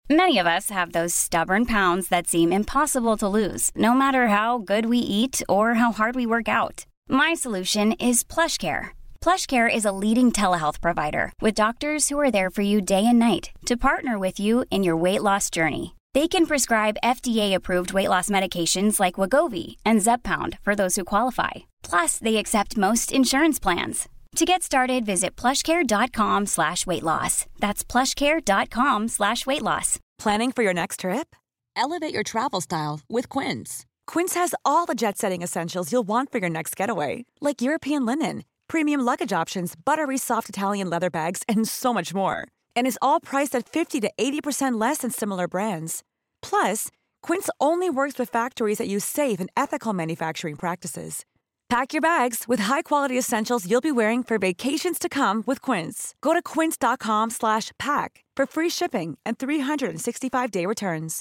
Many of us have those stubborn pounds that seem impossible to lose, no matter how good we eat or how hard we work out. My solution is PlushCare. PlushCare is a leading telehealth provider with doctors who are there for you day and night to partner with you in your weight loss journey. They can prescribe FDA-approved weight loss medications like Wegovy and Zepbound for those who qualify. Plus, they accept most insurance plans. To get started, visit plushcare.com/weightloss. That's plushcare.com/weightloss. Planning for your next trip? Elevate your travel style with Quince. Quince has all the jet-setting essentials you'll want for your next getaway, like European linen, premium luggage options, buttery soft Italian leather bags, and so much more. And is all priced at 50 to 80% less than similar brands. Plus, Quince only works with factories that use safe and ethical manufacturing practices. Pack your bags with high-quality essentials you'll be wearing for vacations to come with Quince. Go to quince.com/pack for free shipping and 365-day returns.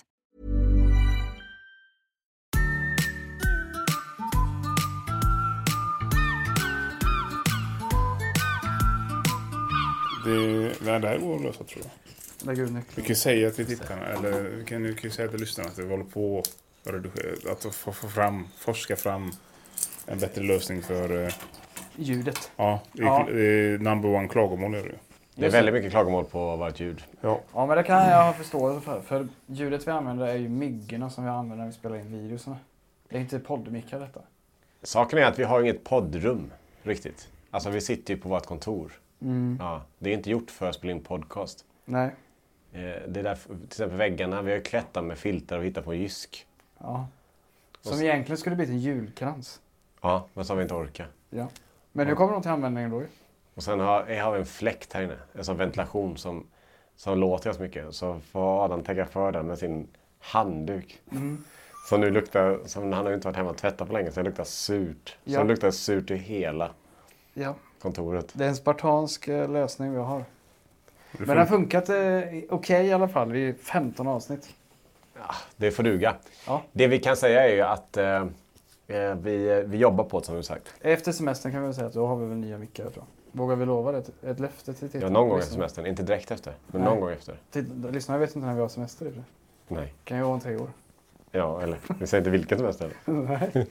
Det där går att lösa, tror jag. Lägg ut nyckeln. Vi kan säga till tittarna, eller vi kan ju säga till lyssnarna att vi håller på att forska fram en bättre lösning för ljudet. Ja, det är number one klagomål är det. Det är väldigt mycket klagomål på vårt ljud. Ja, men det kan jag ha förståelse för. För ljudet vi använder är ju myggorna som vi använder när vi spelar in videorna. Det är inte poddmickar detta. Saken är att vi har inget poddrum riktigt. Alltså vi sitter ju på vårt kontor. Ja, det är inte gjort för att spela in podcast. Nej. Det är därför, till exempel väggarna, vi har klätt dem med filtar och hittat på jysk. Ja. Som egentligen skulle bli en julkrans. Ja, men så har vi inte orkat. Ja. Men nu kommer de till användningen då ju. Och sen har vi en fläkt här inne. En sån ventilation som låter så mycket. Så får Adam täcka för den med sin handduk. Så nu luktar, som han har inte varit hemma och tvättat på länge, så det luktar surt. Så det luktar surt i hela kontoret. Det är en spartansk lösning vi har. Men det har funkat okej i alla fall i 15 avsnitt. Ja, det får duga. Ja. Det vi kan säga är ju att vi jobbar på det, som du sagt. Efter semestern kan vi väl säga att då har vi väl nya mickar, tror jag. Vågar vi lova det? Ett löfte till tittarna? Ja, någon gång efter semestern. Inte direkt efter, men någon gång efter. Lyssnarna vet inte när vi har semester. Eller? Nej. Kan ju vara om 3 år. Ja, eller vi säger inte vilken semester. Nej.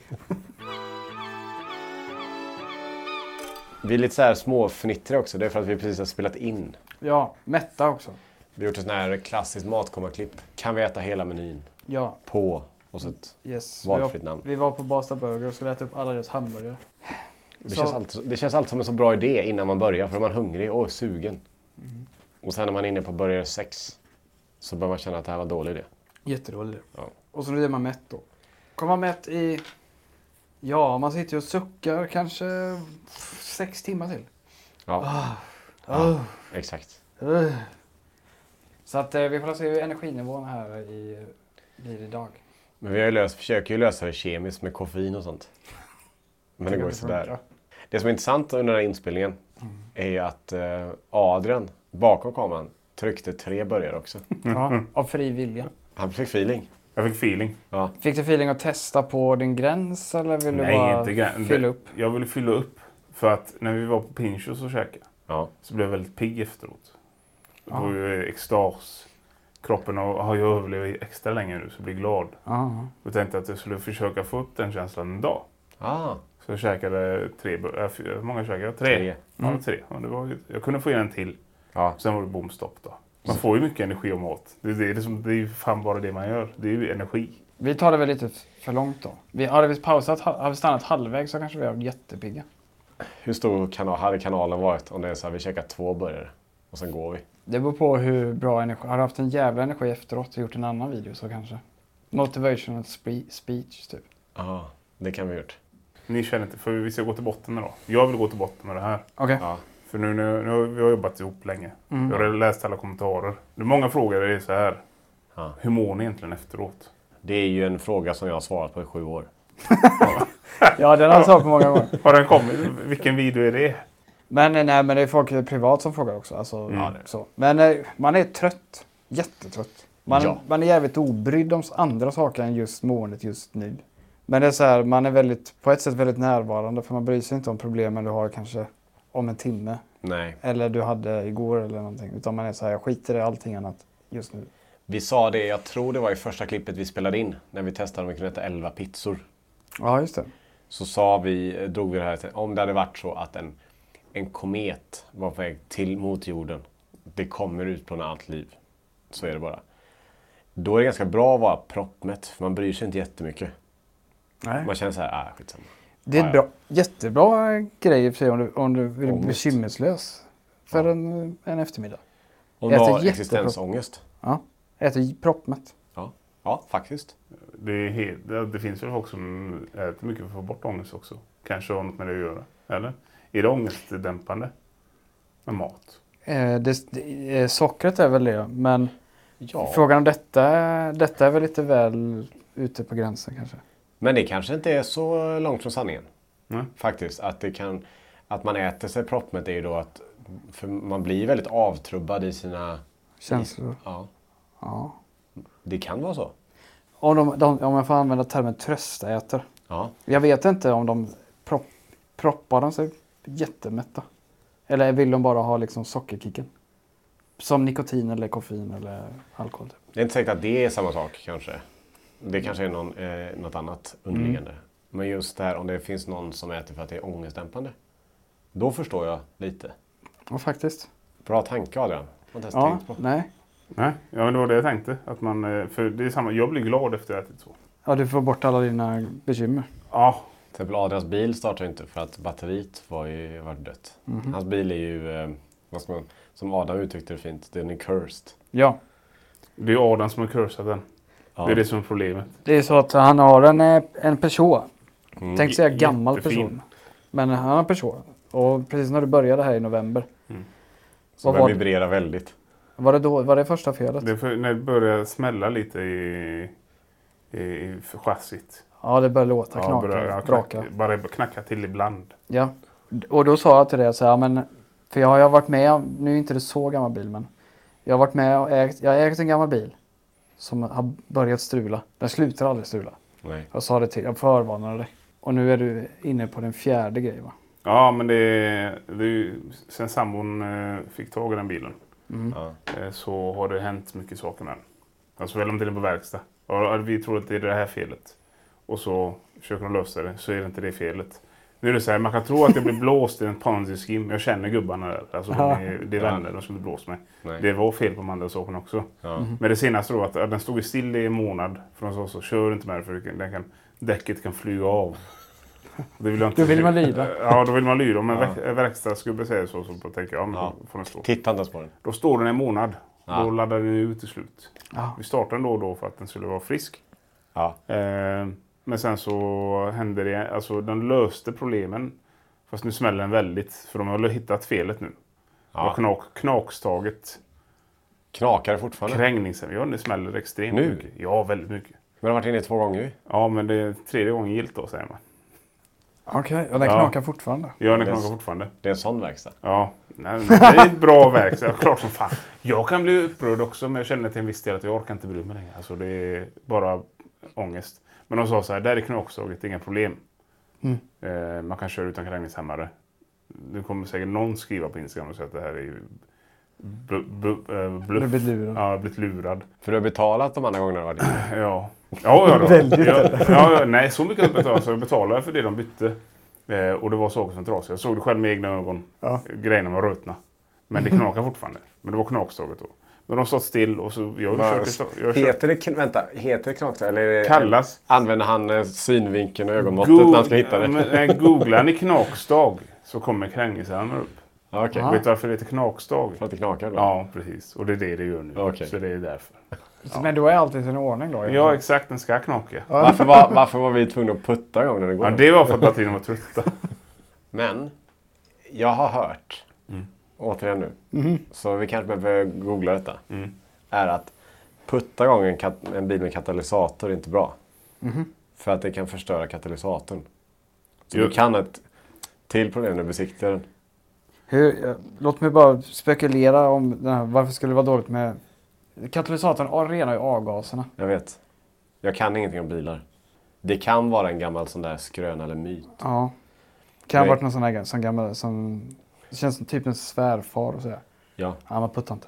Vi är lite så här småfnittriga också. Det är för att vi precis har spelat in. Ja, mätta också. Vi har gjort ett sån här klassiskt matkommarklipp. Kan vi äta hela menyn? Ja. På och så ett valfritt namn. Vi var på Basta Burger och skulle äta upp alla deras hamburgare. Det känns alltid som en så bra idé innan man börjar. För man är hungrig och sugen. Och sen när man är inne på burgare 6 så börjar man känna att det här var dålig idé. Jättedålig idé. Ja. Och så blir man mätt då. Kommer man mätt i... Ja, man sitter och suckar kanske 6 timmar till. Ja, exakt. Så att vi får se hur energinivån här blir idag. Men vi försöker ju lösa det kemiskt med koffein och sånt. Men det går ju sådär. Det som är intressant under den här inspelningen är ju att Adrian bakom kameran tryckte 3 burgare också. Ja, av fri vilja. Han fick feeling. Jag fick feeling. Ja. Fick du feeling att testa på din gräns eller vill du bara fylla upp? Jag ville fylla upp för att när vi var på Pinchos och käkade så blev jag väldigt pigg efteråt. Det var ju extas. Kroppen har ju överlevt extra länge nu så jag blir glad. Jag tänkte att jag skulle försöka få upp den känslan en dag. Så jag käkade 3. Hur många käkade jag? 3. Ja, 3. Jag kunde få in en till. Sen var det bomstopp då. Man får ju mycket energi och mat. Det är ju fan bara det man gör. Det är ju energi. Vi tar det väl lite för långt då. Hade vi pausat, har vi stannat halvvägs så kanske vi är jättepigga. Hur stor hade kanalen varit om det är så här, vi käkar 2 burgare och sen går vi? Det beror på hur bra energi. Har du haft en jävla energi efteråt och gjort en annan video så kanske. Motivational speech typ. Ja, det kan vi gjort. Ni känner inte, för vi ska gå till botten då. Jag vill gå till botten med det här. Okej. Ja. För nu har vi jobbat ihop länge. Jag har läst alla kommentarer. Det är många frågor, det är så här. Hur mår ni egentligen efteråt? Det är ju en fråga som jag har svarat på i 7 år. Ja, den har jag svarat på många gånger. Har den kommit? Vilken video är det? Men det är folk privat som frågar också. Alltså, så. Men man är trött. Jättetrött. Man är jävligt obrydd om andra saker än just måendet just nu. Men det är så här, man är på ett sätt väldigt närvarande. För man bryr sig inte om problemen du har kanske om en timme. Nej. Eller du hade igår eller någonting. Utan man är så här, jag skiter i allting annat just nu. Vi sa det, jag tror det var i första klippet vi spelade in. När vi testade om vi kunde äta 11 pizzor. Ja, just det. Så drog vi det här, om det hade varit så att en komet var på väg mot jorden. Det kommer utplåna allt liv. Så är det bara. Då är det ganska bra att vara proppmätt. För man bryr sig inte jättemycket. Nej. Man känner så här, skitsamma. Det är jättebra grej för sig om du vill bli bekymmerslös för en eftermiddag. Om du har existensångest. Ja, äter proppmätt. Ja, faktiskt. Det finns väl folk som äter mycket för att få bort ångest också. Kanske har något med det att göra. Eller? Är det ångestdämpande med mat? Sockret är väl det, men frågan om detta är väl lite väl ute på gränsen kanske. Men det kanske inte är så långt från sanningen. Mm. Faktiskt. Att man äter sig proppmätt är ju då att för man blir väldigt avtrubbad i sina känslor. Ja. Det kan vara så. Om man får använda termen tröstäter. Ja. Jag vet inte om de proppar de sig jättemätta. Eller vill de bara ha liksom sockerkicken? Som nikotin eller koffein eller alkohol. Typ. Det är inte säkert att det är samma sak kanske. Det kanske är något annat underliggande. Men just det här om det finns någon som äter för att det är ångestdämpande. Då förstår jag lite. Ja, faktiskt. Bra tanke, Adrian. Nej. Nej, ja, men det var det jag tänkte. Att för det är samma, jag blir glad efter att jag ätit så. Ja, du får bort alla dina bekymmer. Ja. Till exempel Adrians bil startar inte för att batteriet var dött. Hans bil är ju, som Adam uttryckte det fint, den är cursed. Ja. Det är Adam som har cursat den. Ja. Det är det som är problemet. Det är så att han har en person. Tänkte säga gammal jättefin person. Men han har en person. Och precis när du började här i november. Så den vibrerar väldigt. Var det första felet? När det började smälla lite i chassit. Ja, det började låta braka. Bara knacka till ibland. Ja, och då sa jag till det så här, men för jag har varit med, nu är inte det så gammal bil, men jag har varit med och jag har ägt en gammal bil som har börjat strula. Den slutar aldrig strula. Nej. Jag sa det till, jag förvarnade dig. Och nu är du inne på den 4:e grejen, va? Ja, men det är ju, sen sambon fick tag i den bilen. Så har det hänt mycket saker med den. Alltså väl om det är på verkstad. Och vi tror att det är det här felet. Och så försöker de lösa det, så är det inte det felet. Nu är det så här, man kan tro att jag blir blåst i en ponzi-scheme. Jag känner gubbarna där. Alltså det är vänner de som blir blåst med. Nej. Det var fel på de andra sakerna också. Ja. Men det senaste då att den stod i still i en månad. För de sa så, kör inte med det för däcket kan flyga av. Det vill jag inte. Då vill man lyda. Ja, då vill man lyda. Om en verkstadsgubbe säger så tänker jag, men då får den stå. Titta inte på den. Då står den en månad. Då laddar den ut till slut. Ja. Vi startade den då för att den skulle vara frisk. Ja. Men sen så hände det, alltså den löste problemen. Fast nu smäller den väldigt, för de har hittat felet nu. Ja. Knakstaget. Knakar det fortfarande? Krängningsen, ja det smäller extremt nu? Mycket. Ja, väldigt mycket. Men det har varit inne 2 gånger? Ja, men det är 3:e gången gilt då, säger man. Okej, och den knakar fortfarande? Ja, den knakar fortfarande. Det är en sån verkstad? Ja, nej, det är en bra verkstad. Klart som fan. Jag kan bli upprörd också, men jag känner till en viss del att jag orkar inte bry mig längre. Alltså det är bara ångest. Men de sa så här, där är knakstaget, inga problem. Man kan köra utan krängningshämmare. Nu kommer säkert någon skriva på Instagram och säga att det här är ju bluff. Du har blivit lurad. Ja, blivit lurad. För du har betalat de andra gångerna? Var det? Ja. Ja, då. Nej, så mycket jag betalade. Så jag betalade för det de bytte. Och det var saker som trasiga. Jag såg det själv med egna ögon. Ja. Grejerna var rutna. Men det knakar fortfarande. Men det var knakstaget då. Men de stått still och så... Heter det knakstag? Eller kallas. Använder han synvinkeln och ögonmåttet när han ska hitta det? Googlar ni knakstag så kommer krängningsärmarna upp. Okay. Vet du varför det heter knakstag? För att det knakar då? Ja, precis. Och det är det gör nu. Okay. Så det är därför. Ja. Men då är alltid sin ordning då? Ja, exakt. Den ska knaka. Varför var vi tvungna att putta en gång när det går? Ja, det var för att batterierna var trötta. Men jag har hört, återigen nu, så vi kanske behöver googla detta, är att putta igång en bil med katalysator är inte bra. För att det kan förstöra katalysatorn. Så du kan ett till problem när du besiktar den. Låt mig bara spekulera om den här, varför skulle det vara dåligt med katalysatorn renar ju avgaserna. Jag vet. Jag kan ingenting om bilar. Det kan vara en gammal sån där skröna eller myt. Ja. Kan ha varit någon sån gammal som det känns som typ en svärfar och sådär. Ja. Ja, man puttar inte. Vet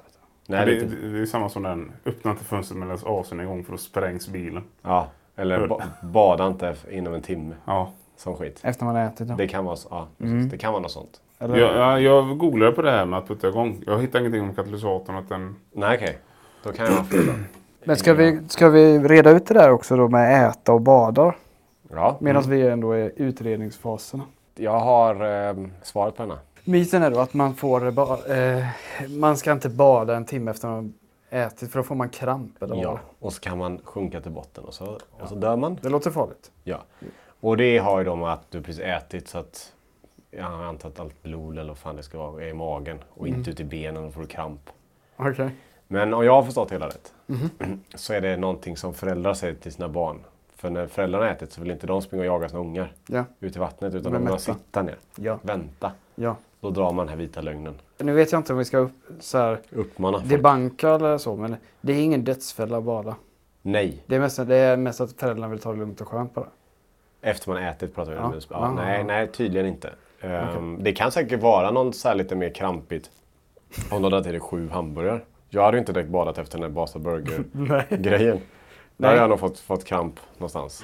Nej, det är samma som den. Öppna inte fönstret medan asen är igång för då sprängs bilen. Ja, eller bada inte inom en timme. Ja. Som skit. Efter man har ätit. Det kan vara, det kan vara något sånt. Jag googlade på det här med att putta igång. Jag hittade ingenting om katalysatorn. Att den... Nej, okej. Då kan jag fråga. Men ska vi reda ut det där också då med äta och bada? Ja. Medan vi ändå är i utredningsfaserna. Jag har svaret på denna. Myten är då att man man ska inte bada en timme efter man ätit för då får man kramp eller vad? Och så kan man sjunka till botten och så dör man. Det låter farligt. Ja. Och det har ju då med att du precis ätit så att jag har antar att allt blod eller vad fan det ska vara är i magen och inte ut i benen och får du kramp. Okej. Men om jag har förstått hela rätt så är det någonting som föräldrar säger till sina barn. För när föräldrarna ätit så vill inte de springa och jaga sina ungar ut i vattnet utan de vill sitta ner, vänta. Ja. Då drar man den här vita lögnen. Nu vet jag inte om vi ska uppmana folk. Debanka eller så, men det är ingen dödsfälla bara. Nej. Det är mest att föräldrarna vill ta det lugnt och skönt bara. Efter man ätit pratar vi om det. Nej, tydligen inte. Det kan säkert vara någon så här lite mer krampigt. Om du hade till 7 hamburgare. Jag hade ju inte direkt badat efter den här Basa Burger-grejen. Där har jag nog fått kramp någonstans.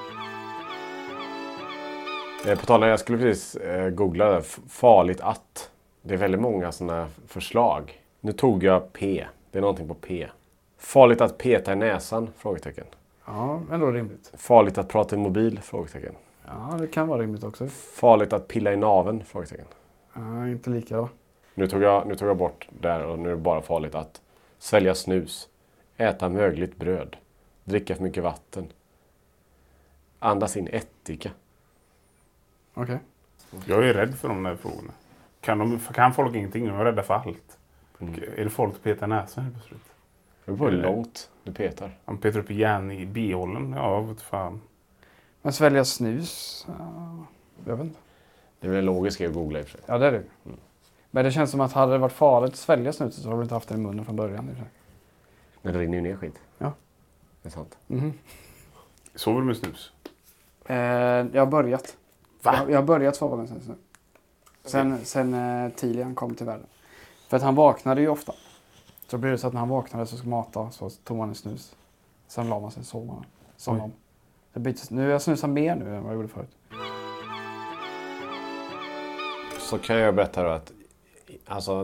På tal om, jag skulle precis googla det. Farligt att. Det är väldigt många sådana förslag. Nu tog jag P. Det är någonting på P. Farligt att peta i näsan? Frågetecken. Ja, ändå rimligt. Farligt att prata i mobil? Frågetecken. Ja, det kan vara rimligt också. Farligt att pilla i naveln? Frågetecken. Ja, inte lika då. Nu tog jag bort där och nu är det bara farligt att svälja snus. Äta mögligt bröd. Dricka för mycket vatten. Andas in ättika. Okej. Jag är rädd för de där frågorna. Kan folk ingenting? De är rädda för allt. Är det folk att peta näsan helt plötsligt? Det beror på hur långt du petar. Han petar upp igen i bihålen. Ja, vad fan. Men svälja snus? Jag vet inte. Det är väl en logisk grej att googla i och för sig. Ja, det är det. Men det känns som att hade det varit farligt att svälja snuset så har du inte haft det i munnen från början. Men det rinner ju ner skit. Ja. Det är sant. Sover du med snus? Jag har börjat. Va? Jag har börjat sova med snus nu. Sen Tilian kom till världen. För att han vaknade ju ofta. Så blir det så att när han vaknade så ska mata så tog han en snus. Sen la man sig och sov man. Som om. Nu jag snusar mer nu än vad jag gjorde förut. Så kan jag berätta då att alltså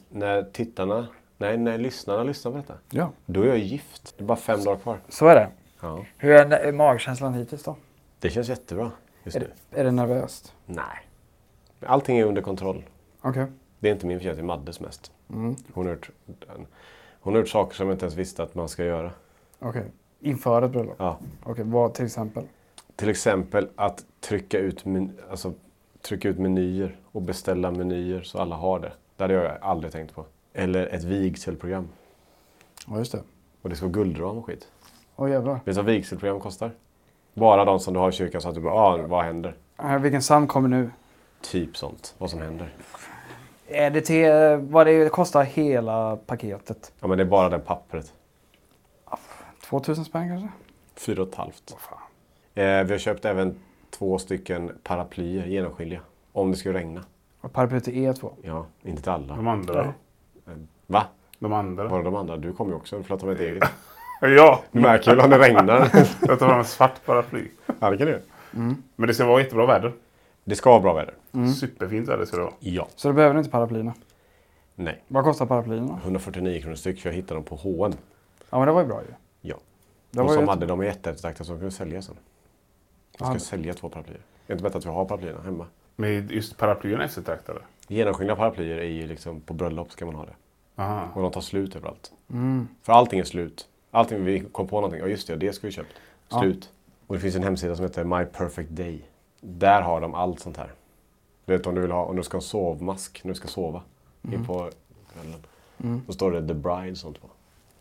när lyssnarna lyssnar på detta. Ja. Då är jag gift. Det är bara 5 dagar kvar. Så är det. Ja. Hur är magkänslan hittills då? Det känns jättebra just nu. Är det nervöst? Nej. Allting är under kontroll. Okej. Det är inte min fel, det är Maddes mest. Hon har gjort saker som jag inte ens visste att man ska göra. Okej. Inför ett bröllop? Ja. Okej, vad till exempel? Till exempel att trycka ut menyer och beställa menyer så alla har det. Det hade jag aldrig tänkt på. Eller ett vigselprogram. Ja, just det. Och det ska vara guldram och skit. Åh jävlar. Vet du vad vigselprogram kostar? Bara de som du har i kyrkan så att du bara, vad händer? Vilken psalm kommer nu? Typ sånt, vad som händer. Är det till vad det kostar hela paketet? Ja, men det är bara det pappret. 2000 spänn kanske? 4 500. Vi har köpt även 2 stycken paraplyer, genomskinliga. Om det skulle regna. Och paraply till E2? Ja, inte till alla. De andra? Va? De andra? Bara de andra? Du kommer ju också, du får ta med ett eget. Ja! Du märker väl om det regnar. Jag tar fram en svart paraply. Ja, det kan du. Men det ska vara jättebra väder. Det ska vara bra väder. Superfint väder ska det vara. Ja. Så du behöver inte paraplyerna? Nej. Vad kostar paraplyerna? 149 kronor styck för jag hittade dem på H&M. Ja, men det var ju bra ju. Ja. De som hade dem är jätteeftertraktade som kunde sälja sen. Jag ska sälja 2 paraplyer. Det är inte bättre att vi har paraplyer hemma. Men just paraplyerna är eftertraktade? Genomskinliga paraplyer är ju liksom på bröllop ska man ha det. Aha. Och de tar slut överallt. För allting är slut. Allting vi kom på någonting. Ja just det ska vi köpt. Slut. Och det finns en hemsida som heter My Perfect Day. Där har de allt sånt här. Du vet om du vill ha, om du ska ha en sovmask när du ska sova. In på kvällen. Då står det The Bride sånt på.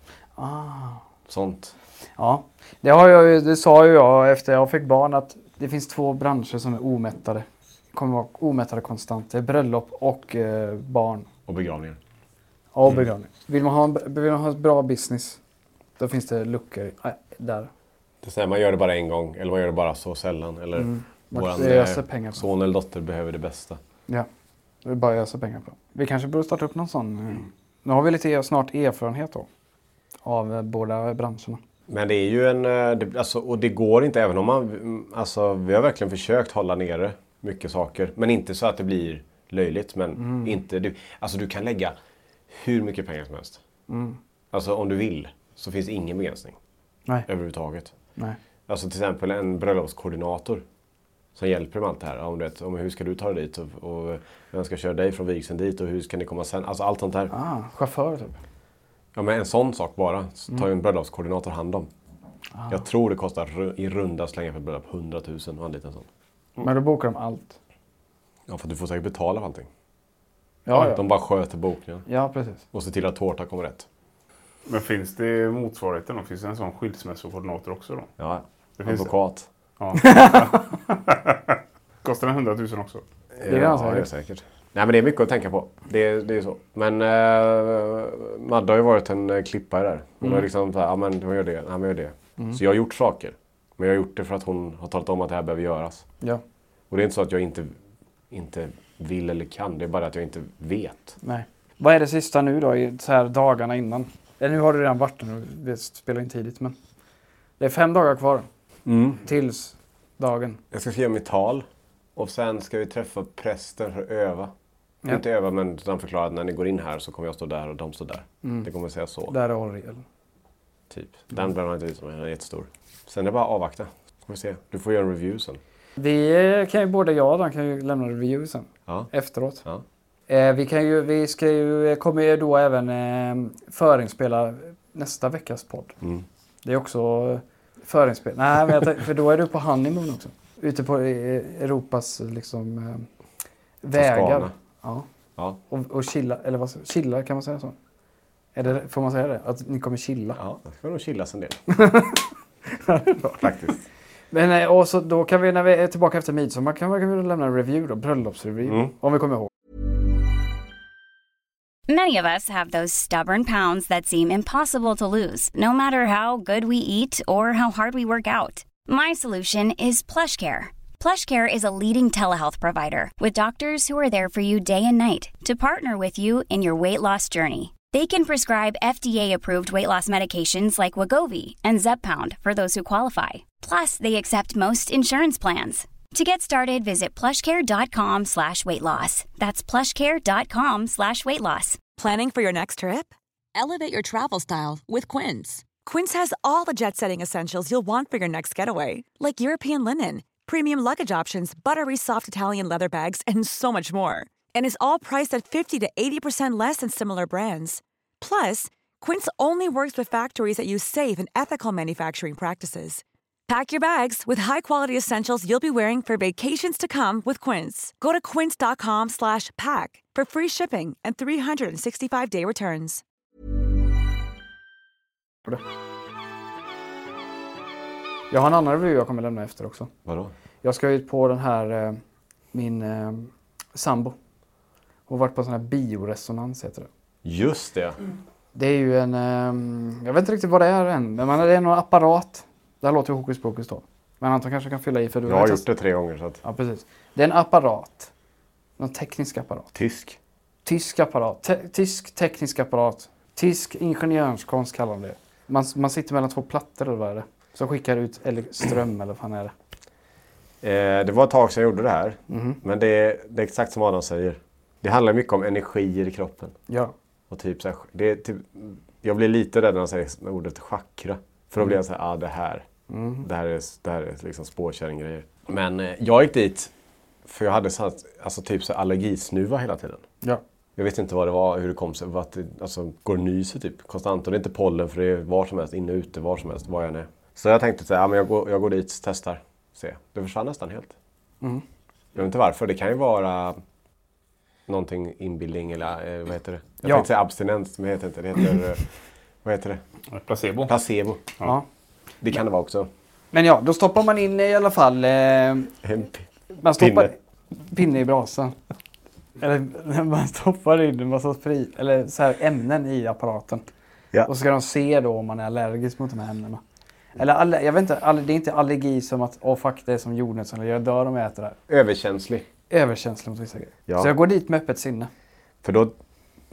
Sånt. Ja, det sa ju jag efter jag fick barn att det finns 2 branscher som är omättade. Kommer vara omättade konstant. Det är bröllop och barn. Och begravningar. Ja, och begravning. Vill man ha ett bra business, då finns det luckor där. Det säger man gör det bara en gång eller man gör det bara så sällan. Eller våran son eller dotter behöver det bästa. Ja, det är bara att ösa pengar på. Vi kanske borde starta upp någon sån Nu har vi lite snart erfarenhet då. Av båda branscherna. Men det är ju och det går inte även om man, alltså vi har verkligen försökt hålla nere mycket saker. Men inte så att det blir löjligt, men inte, du kan lägga hur mycket pengar som helst. Alltså om du vill så finns ingen begränsning. Nej. Överhuvudtaget. Nej. Alltså till exempel en bröllopskoordinator som hjälper med allt det här. Om hur ska du ta dig dit och vem ska köra dig från vigseln dit och hur ska ni komma sen? Alltså allt sånt här. Chaufför typ. Ja, men en sån sak bara så tar ju en bröllopskoordinator hand om. Jag tror det kostar i runda slängar för bröllop 100 000 och en liten sån. Men då bokar de allt. Ja, för du får säkert betala för allting. Ja. De bara sköter bokningen. Ja, precis. Och se till att tårta kommer rätt. Men finns det motsvarigheten då? Finns det en sån skilsmässokoordinator också då? Ja, det finns advokat. Ja. Kostar den 100 000 också? Det är säkert. Nej, men det är mycket att tänka på. Det är så. Men Madde har ju varit en klippare där. Hon har liksom så här, ja men hon gör det, ja men gör det. Så jag har gjort saker. Men jag har gjort det för att hon har talat om att det här behöver göras. Ja. Och det är inte så att jag inte vill eller kan. Det är bara att jag inte vet. Nej. Vad är det sista nu då i så här dagarna innan? Nu har det redan varit nu. Vi spelar in tidigt, men det är 5 dagar kvar. Tills dagen. Jag ska skriva mitt tal. Och sen ska vi träffa prästen för att öva. Ja. Inte öva, men han förklarar att när ni går in här så kommer jag stå där och de står där. Det kommer att säga så. Där är orgel. Typ. Den blir man inte ut som är jättestor. Sen är det bara att avvakta. Får vi se. Du får göra en review sen. Vi kan ju, både jag och Dan kan ju lämna review sen. Ja. Efteråt. Ja. Vi kommer ju då även förinspela nästa veckas podd. Det är också förinspel. Nej, men för då är du på honeymoon också. Ute på Europas liksom vägar. Ja. Och chilla, eller vad säger, chilla, kan man säga så? Får man säga det? Att ni kommer chilla? Ja, det får nog chillas en del. Faktiskt. Men och så då kan vi, när vi är tillbaka efter midsommar, kan vi lämna en review då, bröllopsreview, om vi kommer ihåg. Many of us have those stubborn pounds that seem impossible to lose, no matter how good we eat or how hard we work out. My solution is PlushCare. PlushCare is a leading telehealth provider with doctors who are there for you day and night to partner with you in your weight loss journey. They can prescribe FDA-approved weight loss medications like Wegovy and Zepbound for those who qualify. Plus, they accept most insurance plans. To get started, visit plushcare.com/weightloss. That's plushcare.com/weightloss. Planning for your next trip? Elevate your travel style with Quince. Quince has all the jet-setting essentials you'll want for your next getaway, like European linen, premium luggage options, buttery soft Italian leather bags, and so much more. And is all priced at 50 to 80% less than similar brands. Plus, Quince only works with factories that use safe and ethical manufacturing practices. Pack your bags with high-quality essentials you'll be wearing for vacations to come with Quince. Go to quince.com/pack for free shipping and 365-day returns. Jag har en annan review jag kommer lämna efter också. Vadå? Jag ska ut på den här, min sambo. Hon har varit på en sån här bioresonans, heter det. Just det. Det är ju en, jag vet inte riktigt vad det är än, men det är någon apparat. Det här låter ju hokus pokus då. Men Anton kanske kan fylla i för du jag har gjort det 3 gånger. Så att... Ja, precis. Det är en apparat. Någon teknisk apparat. Tysk apparat. Tysk teknisk apparat. Tysk ingenjörskonst kallar de det. Man sitter mellan 2 plattor eller vad är det? Så skickar ut ström eller vad fan är det? Det var ett tag sedan jag gjorde det här. Men det är exakt som Adam säger. Det handlar mycket om energier i kroppen. Ja. Och typ så här, det är typ, jag blir lite rädd när jag säger ordet chakra. För då blir jag så här, det här. Det här är liksom spårkärringgrejer. Men jag gick dit för jag hade typ så allergisnuva hela tiden. Ja. Jag vet inte vad det var, hur det kom sig. Att det går nyser typ konstant. Och det är inte pollen för det är var som helst, inne och ute, var som helst, var jag än är. Så jag tänkte så här, men jag går dit, testar, se. Det försvann nästan helt. Jag vet inte varför, det kan ju vara någonting inbildning eller vad heter det? Jag tänkte säga abstinens, men det heter inte. Det heter, vad heter det? Placebo. Ja. Det kan det vara också. Men ja, då stoppar man in i alla fall man stoppar pinne i brasan. Eller man stoppar in en massa eller så här ämnen i apparaten. Ja. Och så ska de se då om man är allergisk mot de här ämnena. Eller jag vet inte, det är inte allergi som att det är som jorden som jag dör om jag äter det här. Överkänslig mot vissa grejer. Ja. Så jag går dit med öppet sinne. För då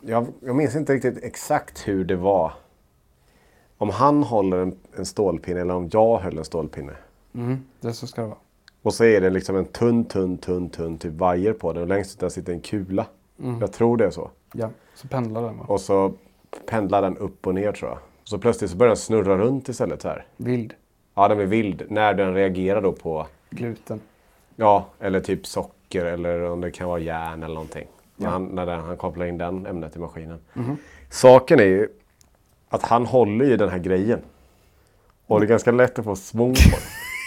Jag minns inte riktigt exakt hur det var. Om han håller en stålpinne eller om jag höll en stålpinne. Det så ska det vara. Och så är det liksom en tunn typ vajer på den. Och längst ut där sitter en kula. Jag tror det är så. Ja, så pendlar den. Va? Och så pendlar den upp och ner, tror jag. Så plötsligt så börjar den snurra runt istället så här. Vild. Ja, den är vild. När den reagerar då på... Gluten. Ja, eller typ socker eller om det kan vara järn eller någonting. Ja. När han kopplar in den ämnet i maskinen. Saken är ju att han håller i den här grejen. Och det är ganska lätt att få svung på det.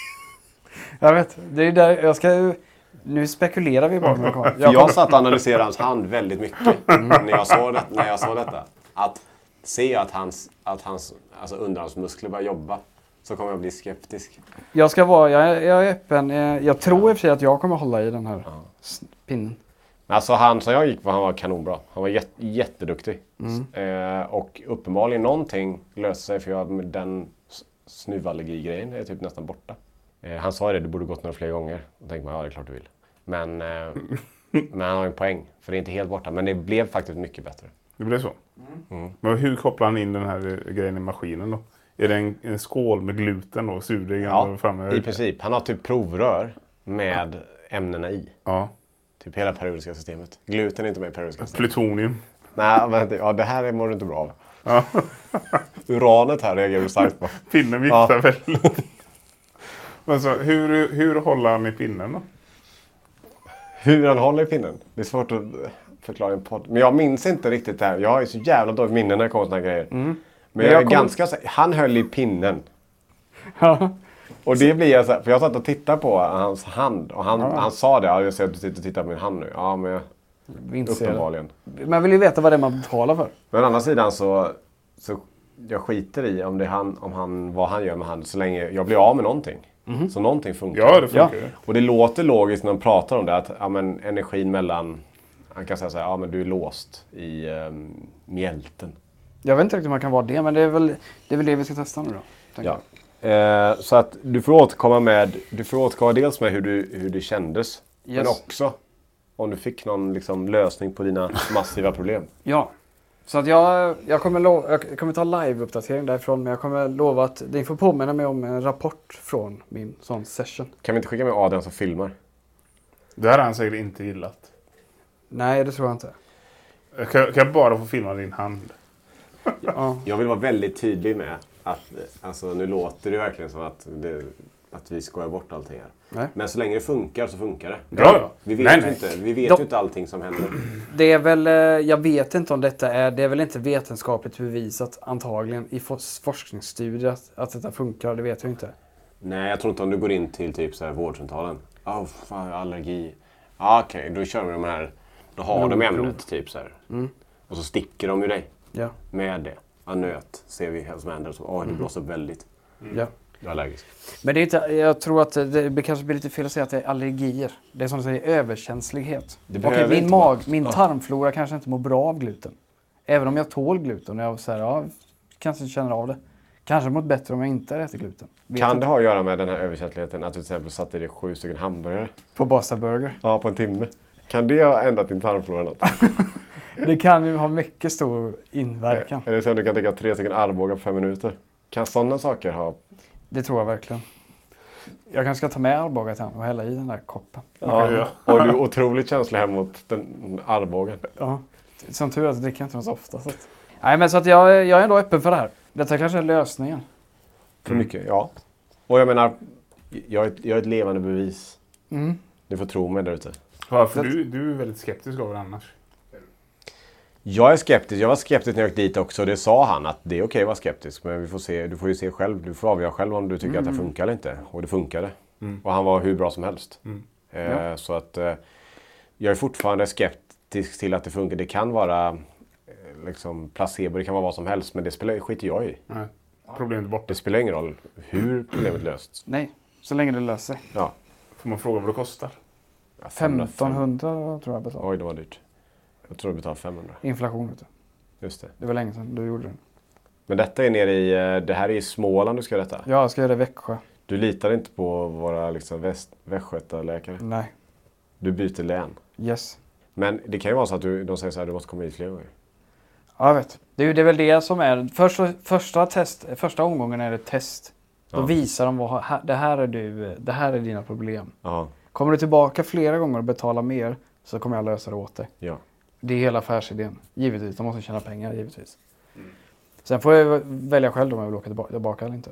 Jag vet, det är där jag ska... Nu spekulerar vi bara. Jag satt och analyserade hans hand väldigt mycket när jag såg detta. Att se att hans alltså underarmsmuskler börjar jobba, så kommer jag bli skeptisk. Jag är öppen. Jag tror i och för sig att jag kommer hålla i den här pinnen. Alltså han som jag gick på, han var kanonbra. Han var jätteduktig. Och uppenbarligen någonting löste sig, för jag med den snuvallergi-grejen är typ nästan borta. Han sa det, du borde gått några fler gånger. Och tänkte man, ja det är klart du vill. Men han har en poäng, för det är inte helt borta. Men det blev faktiskt mycket bättre. Det blev så? Men hur kopplar han in den här grejen i maskinen då? Är det en skål med gluten och surdegen? Ja, framme? I princip. Han har typ provrör med ämnena i. Ja. Typ hela periodiska systemet. Gluten är inte med i periodiska systemet. Plutonium. Nej, men det här mår du inte bra av. Ja. Uranet här reagerar du starkt på. Pinnen viftar väldigt. Men så, hur håller han i pinnen då? Hur han håller i pinnen? Det är svårt att förklara i en podd. Men jag minns inte riktigt det här. Jag har ju så jävla dåligt minne när det kommer såna här grejer. Men jag är ganska... Han höll i pinnen. Ja. Och det blir jag så här, för jag satt och tittade på hans hand. Och han sa det. Ja, jag ser att du sitter och tittar på min hand nu. Ja, men uppenbarligen. Man vill ju veta vad det är man betalar för. Men å andra sidan så jag skiter i vad han gör med hand. Så länge jag blir av med någonting. Så någonting funkar. Ja, det funkar. Ja. Och det låter logiskt när man pratar om det. Att energin mellan... Han kan säga så här, men du är låst i mjälten. Jag vet inte riktigt om man kan vara det, men det är väl det vi ska testa nu då. Ja. Så att du får återkomma dels med hur det kändes. Yes. Men också om du fick någon liksom lösning på dina massiva problem. Ja. Så att jag kommer ta live-uppdatering därifrån, men jag kommer lova att ni får påminna mig om en rapport från min sån session. Kan vi inte skicka med Adrian som filmar? Det här har han säkert inte gillat. Nej, det tror jag inte. Kan jag bara få filma din hand? Ja. Jag vill vara väldigt tydlig med att alltså, nu låter det verkligen som att vi skojar bort allting här. Nej. Men så länge det funkar så funkar det. Ja. Vi vet ju inte allting som händer. Det är väl, jag vet inte om det är väl inte vetenskapligt bevisat antagligen i forskningsstudier att detta funkar, det vet jag inte. Nej, jag tror inte om du går in till typ så här vårdcentralen. Fan, allergi. Okej, då kör vi de här. Då har de ämnet typ så här. Och så sticker de ju dig. Ja. Med det. Nöt ser vi vad som händer. Så, det blåser upp väldigt. Ja. Jag är allergisk. Men det är inte, jag tror att det kanske blir lite fel att säga att det är allergier. Det är som du säger överkänslighet. Min tarmflora kanske inte mår bra av gluten. Även om jag tål gluten. Jag kanske känner av det. Kanske mår bättre om jag inte äter gluten. Kan det ha att göra med den här överkänsligheten? Att du till exempel satte i dig 7 stycken hamburgare? På Basta Burger? Ja, på en timme. Kan det ha ändrat din tarmflora något? Det kan ju ha mycket stor inverkan. Eller så du kan tänka 3 stycken armbågar på 5 minuter. Kan sådana saker ha... Det tror jag verkligen. Jag kanske ska ta med armbågar till och hälla i den där koppen. Ja. Och du är otroligt känslig här mot den armbågen. Ja. Som tur att dricker inte så ofta. Så att... Nej, men så att jag är ändå öppen för det här. Detta kanske är lösningen. För mycket, ja. Och jag menar, jag är ett levande bevis. Ni får tro mig där ute. Varför? Du är väldigt skeptisk av det annars. Jag är skeptisk. Jag var skeptisk när jag gick dit också. Det sa han att det är okej att vara skeptisk. Men du får ju se själv. Du får avgöra själv om du tycker att det funkar eller inte. Och det funkade. Och han var hur bra som helst. Så att jag är fortfarande skeptisk till att det funkar. Det kan vara liksom placebo. Det kan vara vad som helst. Men det skiter jag i. Nej. Problemet är borta. Det spelar ingen roll hur problemet lösts. Nej, så länge det löser sig. Ja. Får man fråga vad det kostar? 1500 tror jag betalade. Oj, det var dyrt. Jag tror du betalar 500. Inflation, vet du. Just det. Det var länge sedan du gjorde det. Men detta är nere i... Det här är i Småland du ska göra detta? Ja, jag ska göra det i Växjö. Du litar inte på våra liksom västgötaläkare? Nej. Du byter län? Yes. Men det kan ju vara så att de säger så här, du måste komma hit fler gånger. Ja, jag vet. Det är väl det som är... Första omgången är det test. Då visar de det här är dina problem. Ja. Kommer du tillbaka flera gånger och betala mer så kommer jag lösa det åt dig. Ja. Det är hela affärsidén. Givetvis, de måste tjäna pengar, givetvis. Sen får jag välja själv om jag vill åka tillbaka eller inte.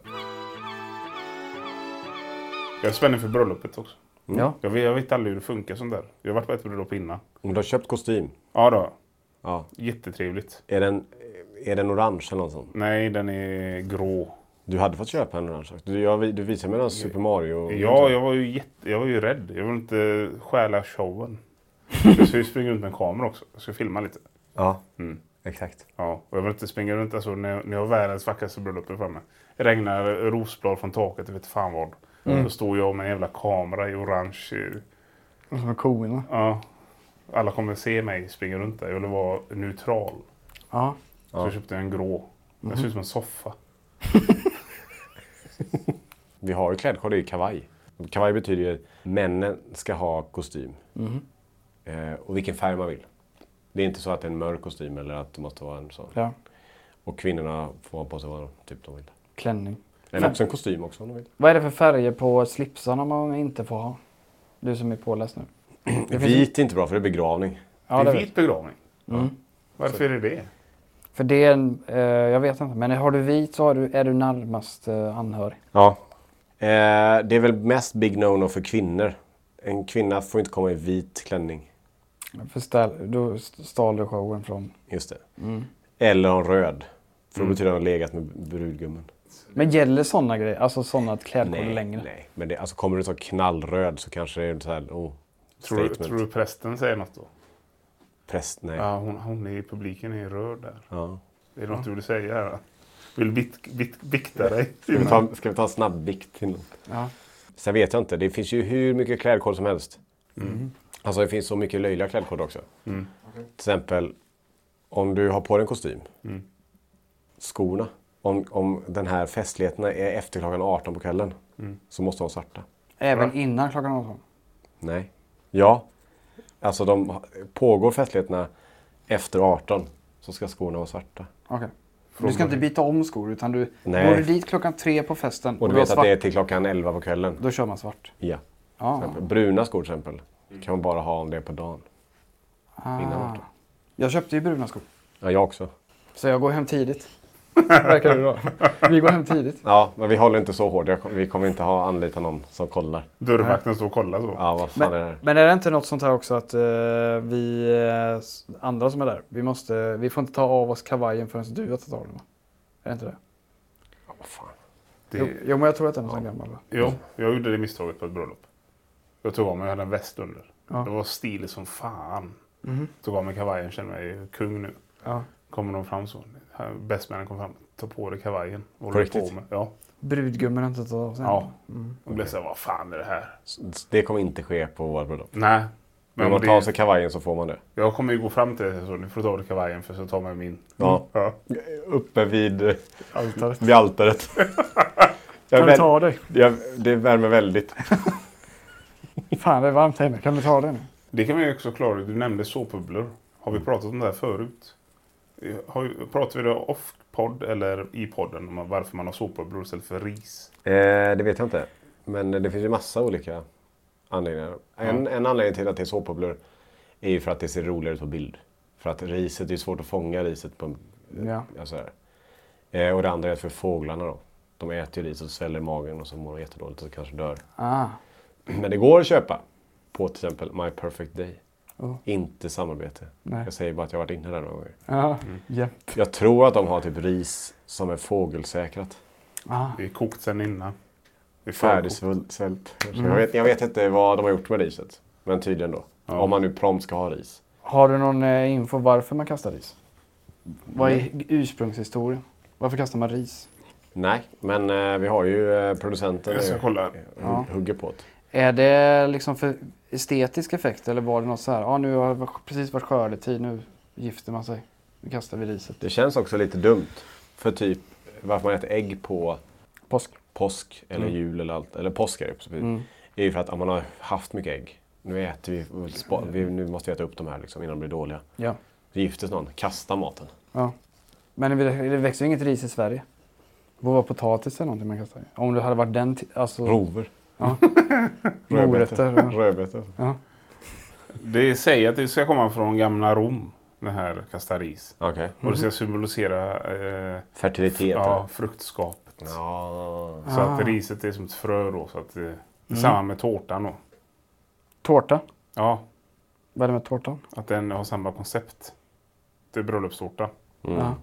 Jag är spänd för bröllopet också. Ja. Jag vet aldrig hur det funkar sånt där. Jag har varit på ett bröllop innan. Om du har köpt kostym? Ja då. Ja. Jättetrevligt. Är den orange eller något sånt? Nej, den är grå. Du hade fått köpa en orange. Du visade mig någon Super Mario. Ja, jag var ju rädd. Jag vill inte stjäla showen. Jag ska ju springa runt med en kamera också. Jag ska filma lite. Ja, exakt. Ja, och jag vill inte springa runt. Alltså, när jag har världens vackraste bröllop framme. Det regnar rosblad från taket, jag vet fan vad. Då står jag med en jävla kamera i orange. Som en koina. Ja. Alla kommer se mig springa runt där. Jag vill vara neutral. Ja. Så jag köpte en grå. Den ser ut som en soffa. Vi har ju klädkod i kavaj. Kavaj betyder ju att männen ska ha kostym. Och vilken färg man vill. Det är inte så att det är en mörk kostym eller att det måste vara en sån. Ja. Och kvinnorna får ha på sig vad typ de vill. Klänning. Eller också en kostym också om de vill. Vad är det för färger på slipsarna man inte får ha? Du som är påläst nu. Vit är inte bra för det är begravning. Ja, det är vit begravning. Mm. Varför är det? För det är en, jag vet inte, men har du vit så är du närmast anhörig. Ja. Det är väl mest big no-no för kvinnor. En kvinna får inte komma i vit klänning. För då stal du showen från... Just det. Eller en röd. För då betyder det att de har legat med brudgummen. Men gäller sådana grejer? Alltså sådana klädkoder längre? Nej, men det, alltså kommer du så knallröd så kanske det är så här, Tror du prästen säger något då? Präst, nej. Ja, hon är i publiken är röd där. Ja. Är det något du vill säga här? Vill bikta dig? Ska vi ta en snabb bikt till något? Ja. Sen vet jag inte, det finns ju hur mycket klädkod som helst. Alltså det finns så mycket löjliga klädkod också. Till exempel, om du har på dig en kostym. Skorna. Om den här festligheten är efter klockan 18 på kvällen. Så måste de vara svarta. Även innan klockan 18? Nej. Ja. Alltså pågår festligheterna efter 18 så ska skorna vara svarta. Okej. Du ska inte byta om skor utan går du dit klockan 3 på festen. Och du vet att det är till klockan 11 på kvällen. Då kör man svart. Ja. Bruna skor till exempel. Kan man bara ha om det är på dagen. Innan 18. Jag köpte ju bruna skor. Ja, jag också. Så jag går hem tidigt. Verkar det då? Vi går hem tidigt. Ja, men vi håller inte så hårt. Vi kommer inte anlita någon som kollar. Dörrvakten står och kollar så. Ja, vad fan är det? Men är det inte något sånt här också att vi andra som är där, vi får inte ta av oss kavajen förrän du har tagit av den, va? Är det inte det? Ja, vad fan. Jo, men jag tror att det är någon sån gammal, va? Jo, jag gjorde det misstaget på ett bröllop. Jag tog av mig, jag hade en väst under. Ja. Det var stiligt som fan. Tog av mig kavajen, kände mig kung nu. Ja. Kommer de fram så. Bästmännen kom fram, ta på dig kavajen. På riktigt? Ja. Brudgummen har inte tagit av sig. Ja. Och blev såhär, vad fan är det här? Det kommer inte ske på vårt bröllop. Nej. Men om man tar sig kavajen så får man det. Jag kommer ju gå fram till det så nu får du ta dig kavajen för så tar man min. Ja. Uppe vid Altaret. Vid altaret. Kan du ta dig? Det värmer väldigt. Fan, det är varmt här inne. Kan du ta det nu? Det kan vi också klara. Du nämnde såpbubblor. Har vi pratat om det här förut? Pratar vi det off-podd eller i podden om varför man har såpbubblor istället för ris? Det vet jag inte. Men det finns ju massa olika anledningar. En anledning till att det är såpbubblor är ju för att det ser roligare ut på bild. För att riset är svårt att fånga riset på alltså och det andra är för fåglarna då. De äter ju ris och sväller i magen och så mår de jättedåligt och kanske dör. Men det går att köpa på till exempel My Perfect Day. Inte samarbete. Nej. Jag säger bara att jag har varit inne där några gånger. Ja, Jag tror att de har typ ris som är fågelsäkrat. Det är kokt sen innan. Färdigsvält. Jag vet inte vad de har gjort med riset. Men tydligen då. Ja. Om man nu prompt ska ha ris. Har du någon info varför man kastar ris? Vad är ursprungshistorien? Varför kastar man ris? Nej, men vi har ju producenten. Jag ska kolla. Hugger på det. Är det liksom för estetisk effekt eller var det något så här? Nu har det precis varit skördetid, nu gifter man sig. Nu kastar vi riset. Det känns också lite dumt. För typ varför man äter ägg på påsk eller jul eller allt. Eller påsk är det. Är ju för att om man har haft mycket ägg. Nu äter nu måste vi äta upp de här liksom, innan de blir dåliga. Ja. Så giftes någon, kasta maten. Ja. Men det växer ju inget ris i Sverige. Det borde vara potatis eller någonting man kan säga. Om det hade varit den... Rover. Ja. Rödbetor. Ja. Det säger att det ska komma från gamla Rom. Den här kasta ris. Okay. Och det ska symbolisera... fertilitet. Ja, fruktskapet. Ja. Så att riset är som ett frö då. Så att det är samma med tårtan då. Tårta? Ja. Vad är det med tårtan? Att den har samma koncept. Det är bröllopstårta. Ja.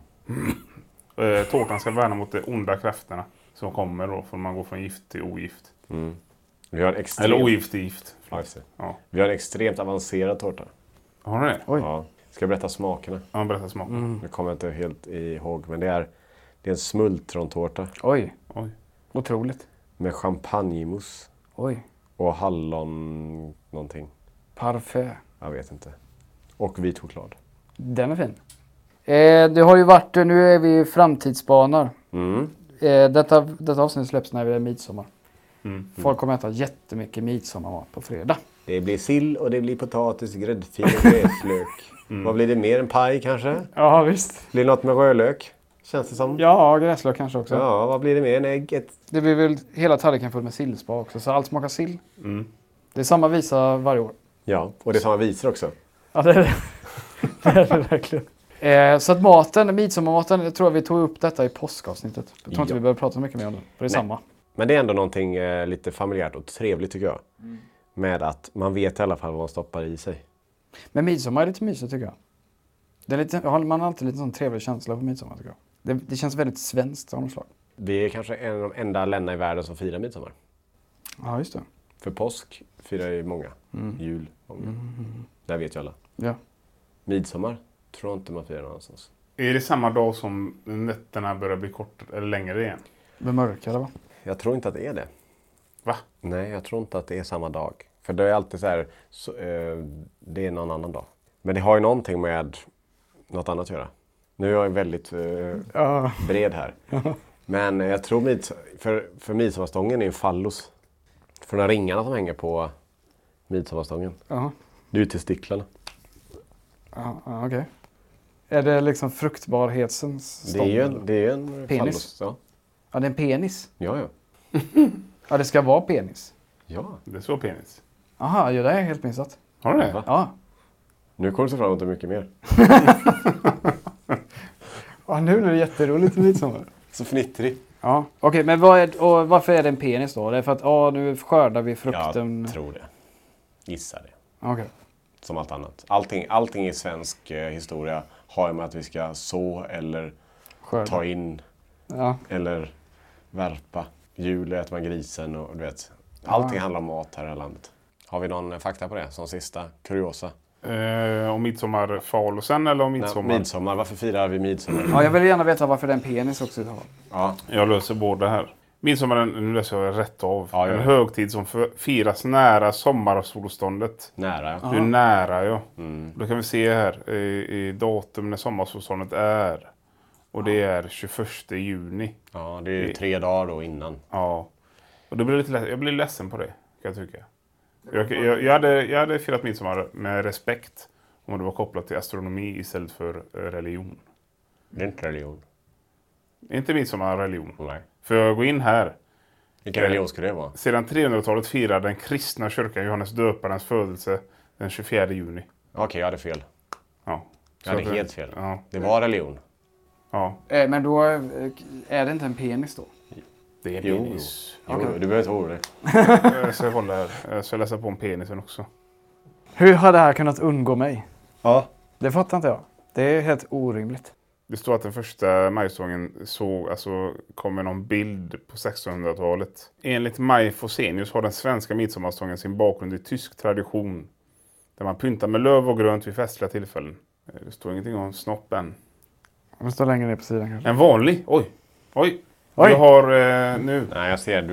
Tårtan ska värna mot de onda krafterna som kommer då. För man går från gift till ogift. Vi har Eller ogift till gift. Ja. Vi har en extremt avancerad tårta. Har ni det? Oj. Ja. Ska jag berätta smakerna? Ja, berätta smaken. Det kommer jag inte helt ihåg. Men det är en smultrontårta. Oj. Oj. Otroligt. Med champagnemousse. Oj. Och hallon någonting. Parfait. Jag vet inte. Och vit choklad. Den är fin. Det har ju varit, nu är vi i framtidsbanar. Detta avsnitt släpps när vi är midsommar. Folk kommer äta jättemycket midsommarmat på fredag. Det blir sill och det blir potatis, gräddfil och gräslök. Vad blir det mer? En paj kanske? Ja, visst. Blir det något med rödlök? Känns det som. Ja, gräslök kanske också. Ja, vad blir det mer? En ägg? Det blir väl hela tallriken full med sillspa också. Så allt smakar sill. Det är samma visa varje år. Ja, och det är samma visor också. Ja, det är det. Det är det verkligen. Så att maten, midsommarmaten, jag tror vi tog upp detta i påskavsnittet. Jag tror inte vi behöver prata så mycket mer om det. För det är samma. Men det är ändå någonting lite familjärt och trevligt tycker jag. Med att man vet i alla fall vad man stoppar i sig. Men midsommar är lite mysigt tycker jag. Det är lite, man har alltid lite sån trevlig känsla på midsommar tycker jag. Det känns väldigt svenskt av något slag. Vi är kanske en av de enda länderna i världen som firar midsommar. Ja, just det. För påsk firar ju många. Jul, många. Det vet ju alla. Ja. Midsommar tror inte man firar någonstans. Är det samma dag som nätterna börjar bli kortare eller längre igen? Det mörkare va? Jag tror inte att det är det. Va? Nej, jag tror inte att det är samma dag. För det är alltid så här, det är någon annan dag. Men det har ju någonting med något annat att göra. Nu är jag väldigt bred här. Men jag tror för midsommarstången är en fallos. För de ringarna som hänger på midsommarstången. Det är ju testiklarna. Ja, okej. Är det liksom fruktbarhetens stånd? Det är ju en penis. fallos. Ja. Ja, det är en penis. Ja. Ja, det ska vara penis. Ja. Det är så penis. Aha, ja, det är helt missat. Har du det? Va? Ja. Nu kommer du se fram emot mycket mer. Ja, nu är det jätteroligt med midsommar. Så fnittrig. Ja, okej, men varför är det en penis då? Det är för att nu skördar vi frukten. Jag tror det. Gissar det. Okej. Som allt annat. Allting i svensk historia har med att vi ska så eller Skörda. ta in eller värpa. Jul äter man grisen och du vet. Allting handlar om mat här i landet. Har vi någon fakta på det som sista kuriosa? Om midsommarfalusen eller om midsommar? Nej, midsommar. Varför firar vi midsommar? Ja, jag vill gärna veta varför det är en penis också. Ja. Jag löser båda här. Midsommar, nu läser jag rätt av. Ja, en högtid som firas nära sommarsolståndet. Nära, ja. Du är nära, ja. Då kan vi se här i datum när sommarsolståndet är. Och det är 21 juni. Ja, det är 3 dagar då innan. Ja. Och det blir jag blir ledsen på det, kan jag tycka. Jag hade firat midsommar med respekt om det var kopplat till astronomi istället för religion. Det är inte religion. Inte midsommar religion. Nej. För jag går in här. Vilken religion skulle det vara? Sedan 300-talet firar den kristna kyrkan Johannes döparens födelse den 24 juni. Okej, jag hade fel. Ja. Jag hade helt fel. Ja. Det var religion. Ja. Men då är det inte en penis då? Det är en penis. Jo, du behöver inte oroa dig. Jag ska kolla här. Jag ska läsa på om penisen också. Hur har det här kunnat undgå mig? Ja. Det fattar inte jag. Det är helt orimligt. Det står att den första majstången kom med någon bild på 1600-talet. Enligt Maj Fosenius har den svenska midsommarstången sin bakgrund i tysk tradition. Där man pyntar med löv och grönt vid festliga tillfällen. Det står ingenting om snoppen. Det står längre ner på sidan kanske. En vanlig? Oj. Du har nu. Nej, jag ser.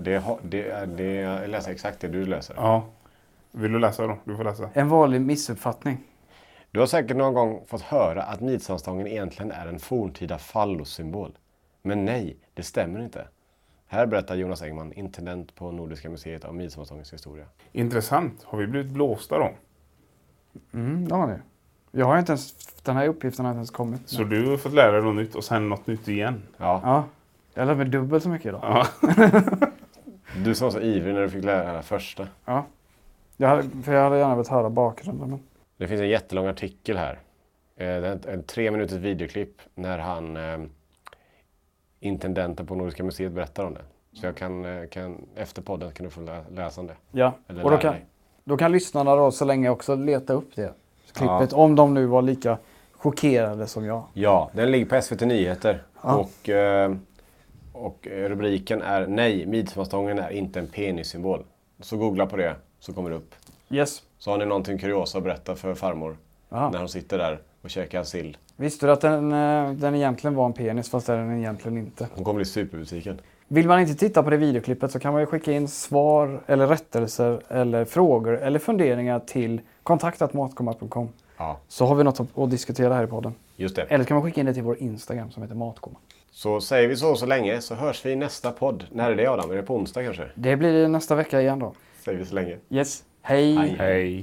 Jag läser exakt det du läser. Ja. Vill du läsa då? Du får läsa. En vanlig missuppfattning. Du har säkert någon gång fått höra att midsommarstången egentligen är en forntida fallossymbol. Men nej, det stämmer inte. Här berättar Jonas Engman, intendent på Nordiska museet, om midsommarstångens historia. Intressant. Har vi blivit blåsta då? Ja, det. Jag har inte ens, den här uppgiften har inte ens kommit. Så du har fått lära dig något nytt och sen något nytt igen? Ja. Jag lärde mig dubbelt så mycket idag. Ja. Du som var så ivrig när du fick lära dig det första. Ja. Jag hade gärna velat höra bakgrunden. Men... Det finns en jättelång artikel här. Det är en 3 minuters videoklipp när han intendenten på Nordiska museet berättar om det. Så jag kan efter podden kan du få läsa om det. Ja, eller och då kan lyssnarna då så länge också leta upp det klippet. Om de nu var lika chockerade som jag. Ja, den ligger på SVT Nyheter. Ja. Och rubriken är nej, midsommarstången är inte en penissymbol. Så googla på det så kommer det upp. Yes. Så har ni någonting kuriosa att berätta för farmor. När hon sitter där och käkar sill. Visste du att den egentligen var en penis fast den egentligen inte? Hon kommer bli superbesviken. Vill man inte titta på det videoklippet så kan man ju skicka in svar eller rättelser eller frågor eller funderingar till kontakt@matkomma.com. Ja. Så har vi något att diskutera här i podden. Just det. Eller kan man skicka in det till vår Instagram som heter Matkomma. Så säger vi så länge så hörs vi i nästa podd. När är det Adam? Är det på onsdag kanske? Det blir nästa vecka igen då. Säger vi så länge. Yes. Hej. Hej.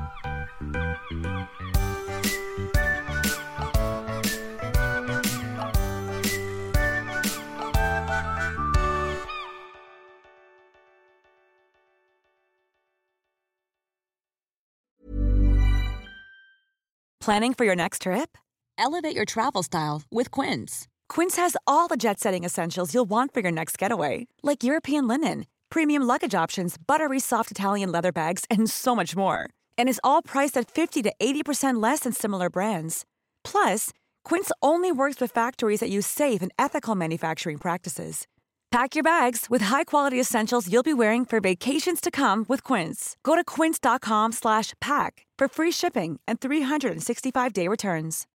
Planning for your next trip? Elevate your travel style with Quince. Quince has all the jet-setting essentials you'll want for your next getaway, like European linen, premium luggage options, buttery soft Italian leather bags, and so much more. And is all priced at 50 to 80% less than similar brands. Plus, Quince only works with factories that use safe and ethical manufacturing practices. Pack your bags with high-quality essentials you'll be wearing for vacations to come with Quince. Go to quince.com/pack for free shipping and 365-day returns.